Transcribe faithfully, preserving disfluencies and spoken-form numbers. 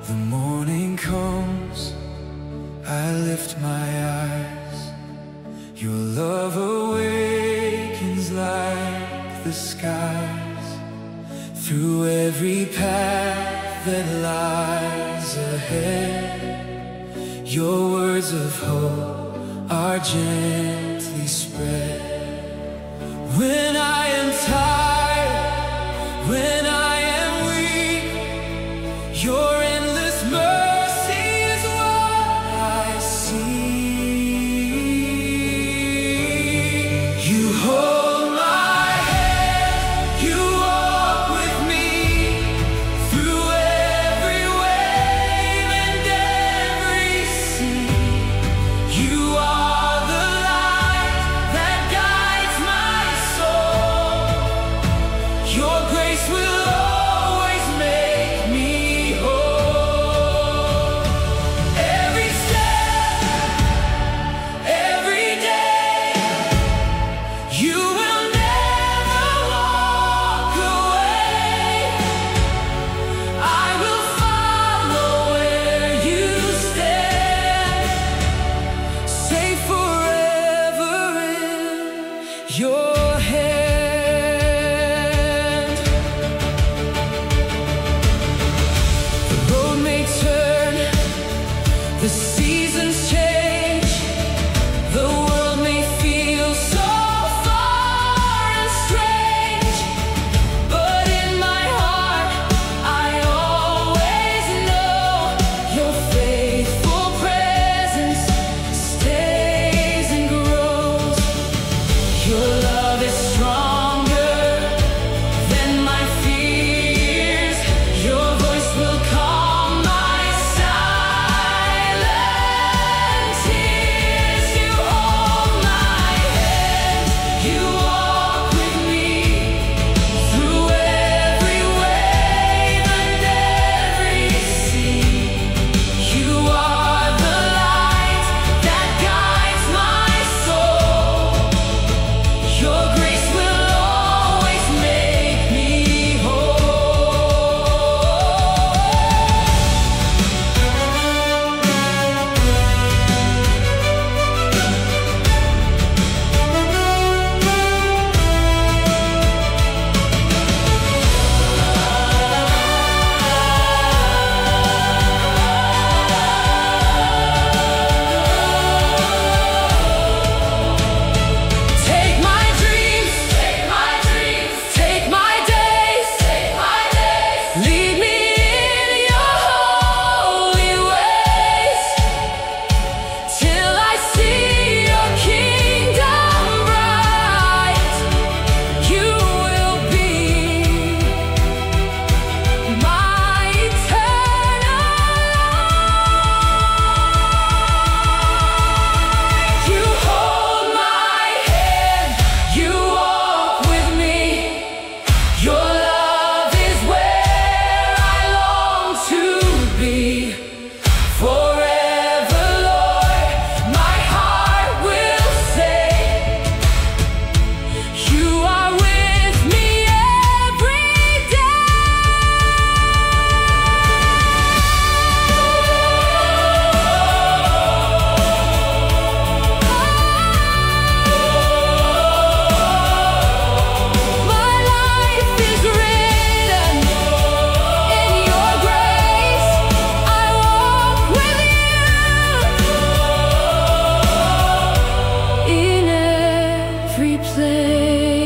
The morning comes, I lift my eyes. Your love awakens like the skies. Through every path that lies ahead, your words of hope are gently spread. When I am tired, when I am weak, your endless mercy is what I see. You hold my hand, you walk with me through every wave and every sea. You are the light that guides my soul. Your grace will always make me whole. Every step, every day, you will never walk away. I will follow where you stand, safe forever in your hand. The road may turn, the seasons change, the world may feel so far and strange, but in my heart I always know your faithful presence stays and grows. Your love is stronger than my fears. Your voice will calm my silent tears. You hold my hand, you walk with me through every wave and every sea. You are the light that guides my soul. Your grace will always make me whole. Take my dreams, take my dreams, take my days, take my days. Lead me in your holy ways, till I see your kingdom bright. You will be my eternal light. You hold my hand, you walk with me. Your love is where I long to be. Forever, Lord, my heart will say, you are with me every day. My life is written in your grace. I walk with you in every place.